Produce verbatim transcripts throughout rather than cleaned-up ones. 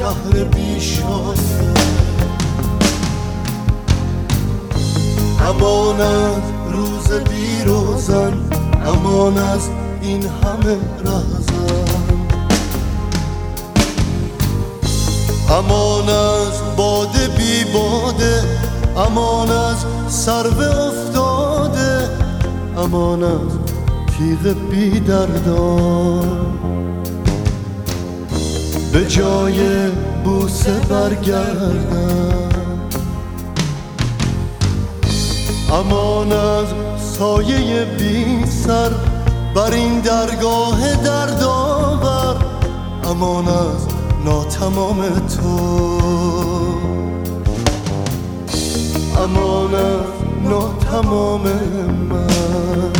شهر بیشانه. امان از روز بیروزن، امان از این همه رهزن، امان از باده بی باده، امان از سرو افتاده، امان از تیغ بی دردان. به جای بوسه برگردم، امان از سایه بی سر بر این درگاه دردآور، امان از ناتمام تو، امان از ناتمام من،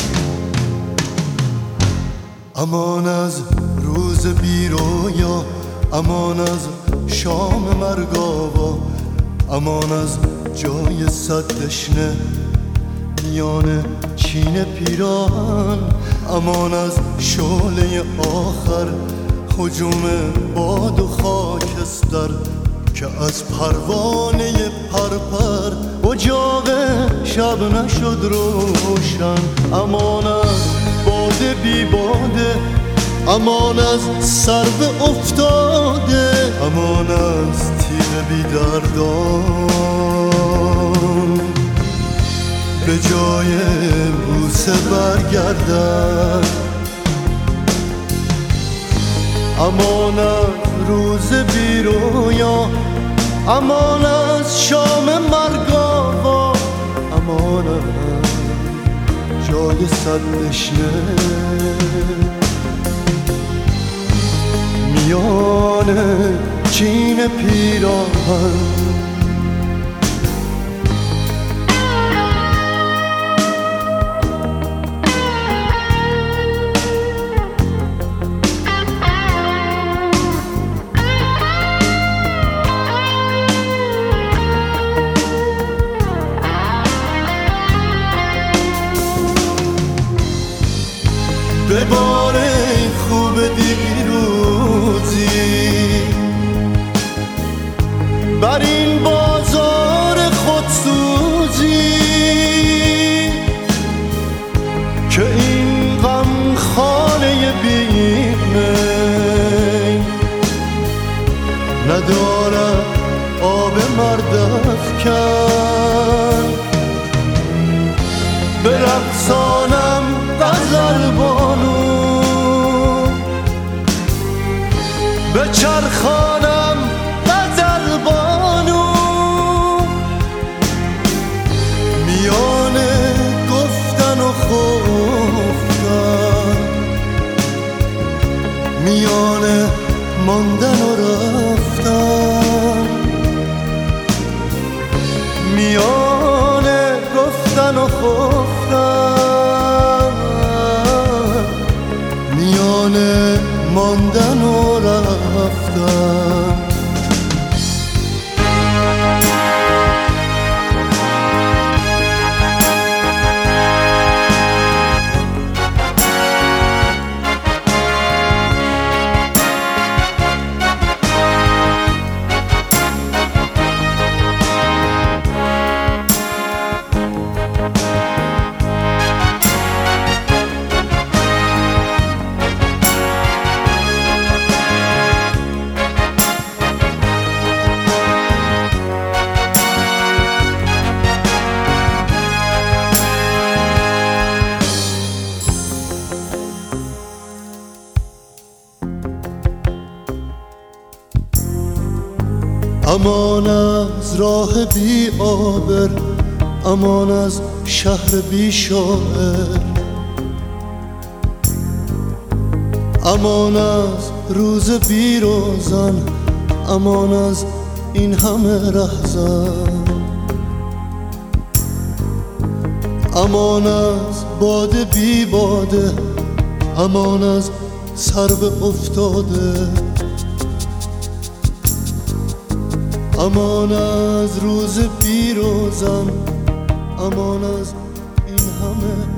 امان از روز بی رویا، امان از شام مرگاوا، امان از جای صد دشنه میان چین پیراهن، امان از شعله آخر هجوم باد و خاکستر که از پروانه پرپر اجاق شب نشد روشن. امان از باده بی باده، امان از سرو افتاده، امان از تیغ بی دردان. به جای بوسه برگردم، امان از روز بی رویا، امان از شام مرگاوا، امان از جای صد دشنه میان چین پیراهن. به بار خوب دیروزی بر این بازار خودسوزی که این غم خانه بیمه ندارد آب مرد افکن. به رقصانم غزل بانو، به چرخانم غزل بانو، میان گفتن و خفتن، میان ماندن و رفتن، میان گفتن و خفتن، میان ماندن و رفتن. امان از راه بی آبر، امان از شهر بی شاعر، امان از روز بی روزن، امان از این همه رهزن، امان از باده بی باده، امان از سرو افتاده، امان از روز بی روزن، امان از این همه